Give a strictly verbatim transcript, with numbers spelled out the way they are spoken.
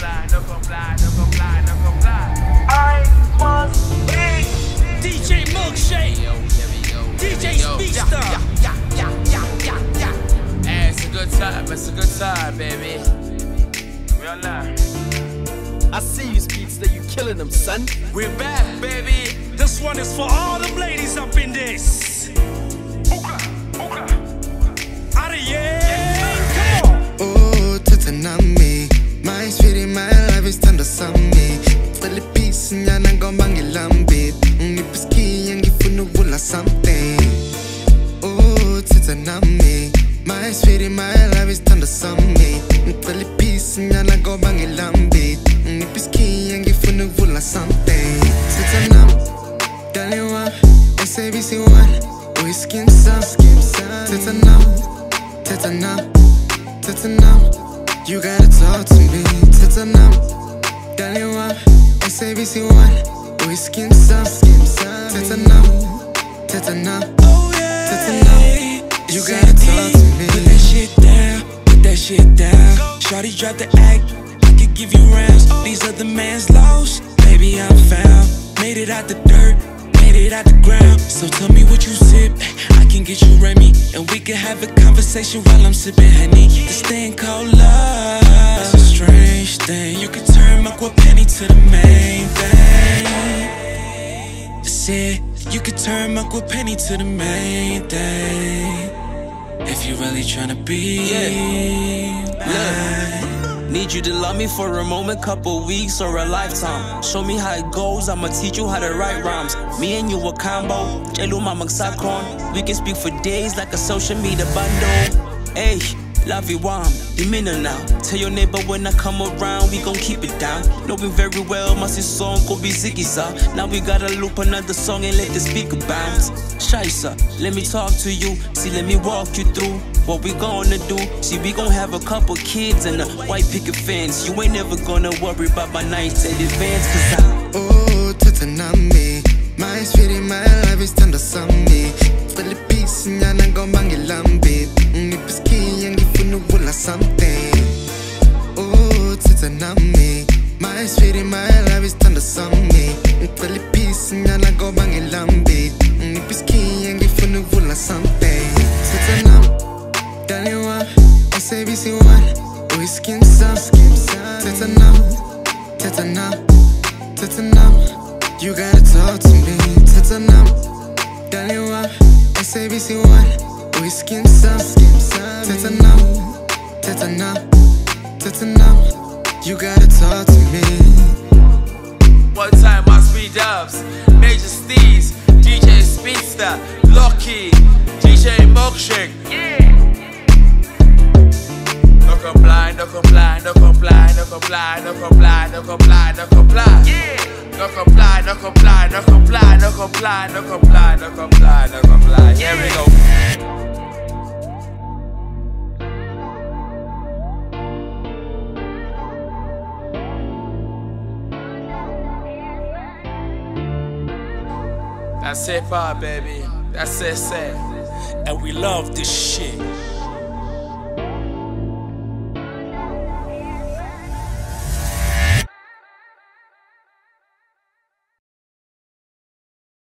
comply, no comply, no comply, no comply. I must be D J Milkshake, D J Speedster. Yeah, yeah, yeah, yeah, yeah. Hey, it's a good time, it's a good time, baby. We are live. I see you, Speedster, you killing them, son. We're back, baby. This one is for all them ladies up in this. Hookah, hookah. Out of yeah, come on. Oh, tatanami, my sweetie, my life is tender sami. Philippines, nyana ngomba ngilambit. Ngipiski ngifuna vula something. Oh, tatanami, my sweetie, my life is tender sami. Philippines, nyana ngomba ngilambit. Ngipiski ngifuna vula something. Tatanam, daliwa, S A B C one, whiskey and sun. Tatanam, tatanam, tatanam, you gotta talk to me. Tatanam, daliwa, S A B C one, whiskey and sun. Tatanam, tatanam, Oh yeah, tatanam, you gotta talk to me. Put that shit down, put that shit down. Shawty drop the act, I could give you rounds. These other man's lost, baby I'm found. Made it out the dirt, made it out the ground. So tell me what you sip, I can get you Remy, and we can have a conversation while I'm sipping honey. This thing called love, it's a strange thing. You can turn my penny to the main thing. Said you could turn my penny to the main thing. If you really tryna be mine. Need you to love me for a moment, couple weeks or a lifetime. Show me how it goes, I'ma teach you how to write rhymes. Me and you a combo, Jeluma Magsakon. We can speak for days like a social media bundle. Hey, love you warm, demeanor now. Tell your neighbor when I come around, we gon' keep it down. Know me very well, my sis song could be Ziggy Sa. Now we gotta loop another song and let the speaker bounce. Shaisa, let me talk to you, see let me walk you through what we gonna do. See we gon' have a couple kids and a white picket fence. You ain't never gonna worry about my nights in advance, cause I oh, tatanami, my sweetie, my life is tender sami. Philippines, nyana ngomba ngilambit. Ngipiski ngifuna vula something. Oh, tatanami, my sweetie, my life is tender sami. Philippines, nyana ngomba ngilambit. Ngipiski ngifuna vula something. Tatanam, daliwa, S A B C one, whiskey and sun. Tatanam, tatanam, tatanam, you gotta talk to me. Tatanam, daliwa, S A B C one, whiskey and sun. Tatanam, tatanam, tatanam, you gotta talk to me. One time my speed dubs, Major Steez, D J Speedster, Lucky, D J Milkshake. Yeah. No comply, no comply, no comply, no comply, no comply, no comply, no comply. Yeah. No comply, no comply, no comply, no comply, no comply, no comply, no comply. Here we go. That's hip hop, baby. That's it, sad. and we love this shit.